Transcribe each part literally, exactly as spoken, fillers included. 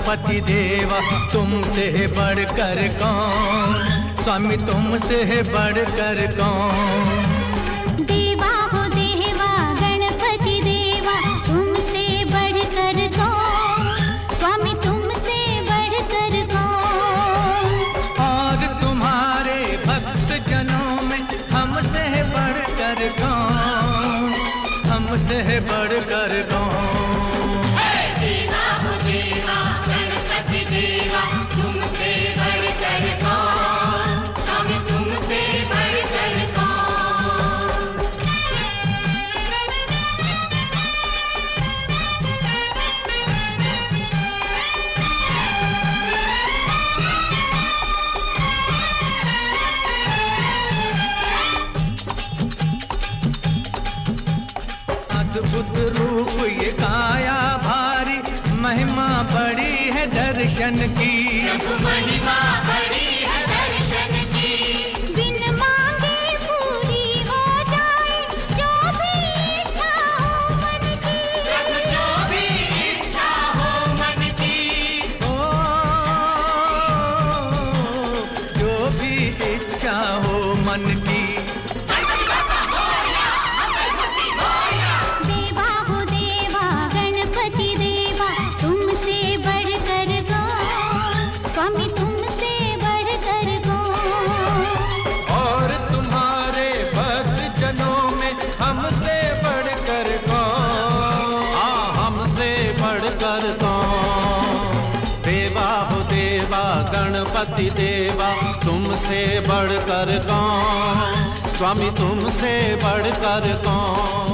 गणपति देवा तुमसे बढ़कर कौन, स्वामी तुमसे बढ़कर कौन। देवा हो देवा गणपति देवा तुमसे बढ़कर कौन, स्वामी तुमसे बढ़कर कौन। और तुम्हारे भक्त जनों में हमसे बढ़कर कौन, हमसे बढ़कर कौन। देवा हो देवा गणपति देवा तुमसे बढ़कर कौन, स्वामी तुमसे बढ़कर कौन। अद्भुत रूप ये काया भारी, महिमा बड़ी है दर्शन की, महिमा बड़ी है दर्शन की। बिन मांगे पूरी हो जाए जो भी इच्छा हो मन की, जो भी इच्छा हो मन की। ओ जो भी इच्छा हो मन की। देवा हो देवा गणपति देवा तुमसे बढ़कर कौन, स्वामी तुमसे बढ़कर कौन। और तुम्हारे भक्त जनों में हमसे बढ़कर कौन, हाँ हमसे बढ़कर कौन। देवा हो देवा गणपति देवा तुमसे बढ़कर कौन, स्वामी तुमसे बढ़कर कौन।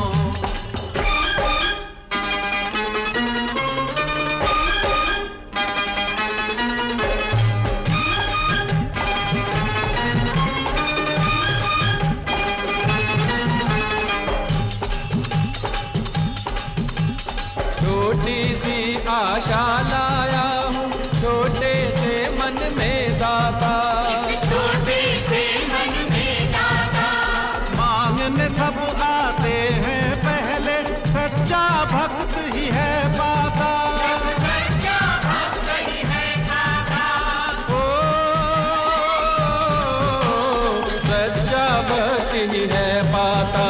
छोटी सी आशा लाया हूँ छोटे से मन में दाता, छोटे से मन में दाता। मांगने सब आते हैं पहले सच्चा भक्त ही है पाता, सच्चा भक्त ही है पाता। ओ सच्चा भक्त ही है पाता।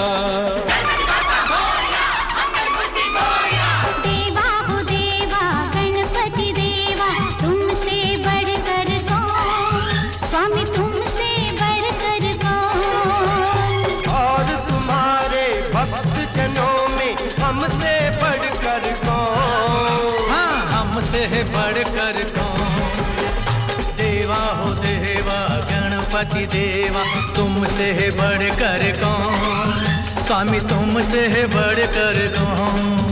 देवा हो देवा गणपति देवा तुमसे बढ़कर कौन, स्वामी तुमसे बढ़कर कौन। और तुम्हारे भक्त जनों में हमसे बढ़कर कौन, हाँ हमसे बढ़कर कौन। देवा हो देवा गणपति देवा तुमसे बढ़कर कौन, स्वामी तुमसे बढ़कर कौन।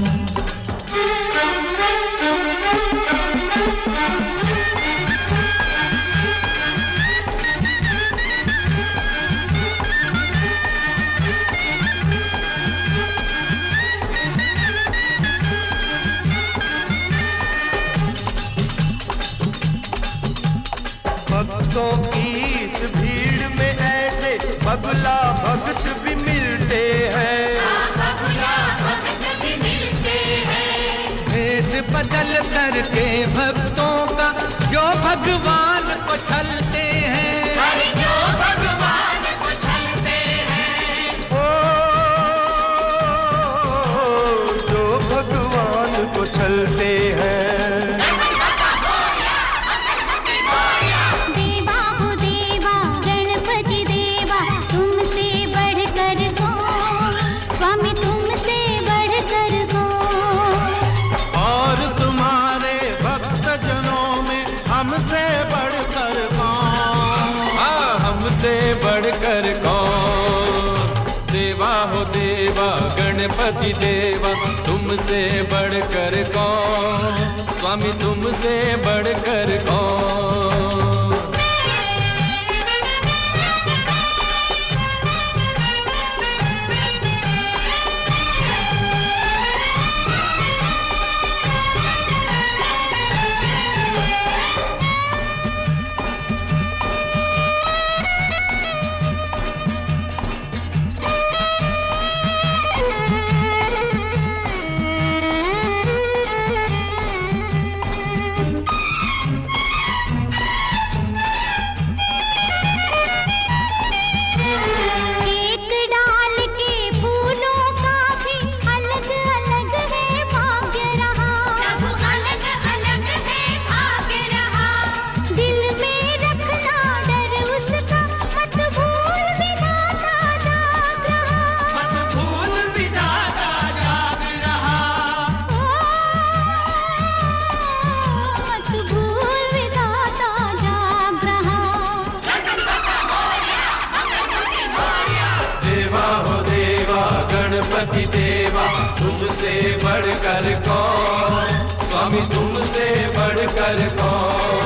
भक्तों की इस भीड़ में ऐसे बगुला भक्त भी मिलते हैं, बगुला भक्त भी मिलते हैं। भेष बदल करके भक्तों का जो भगवान को छलते हैं, अरे जो भगवान को छलते हैं। ओ जो भगवान को छलते हैं। देवा हो देवा गणपति देवा तुमसे बढ़कर कौन, स्वामी तुमसे बढ़कर कौन। और तुम्हारे भक्त जनों में हमसे बढ़कर कौन, हाँ हमसे बढ़कर कौन। देवा हो देवा गणपति देवा तुमसे बढ़कर कौन, स्वामी तुमसे बढ़कर कौन। तुमसे बढ़कर कौन, स्वामी तुमसे बढ़कर कौन।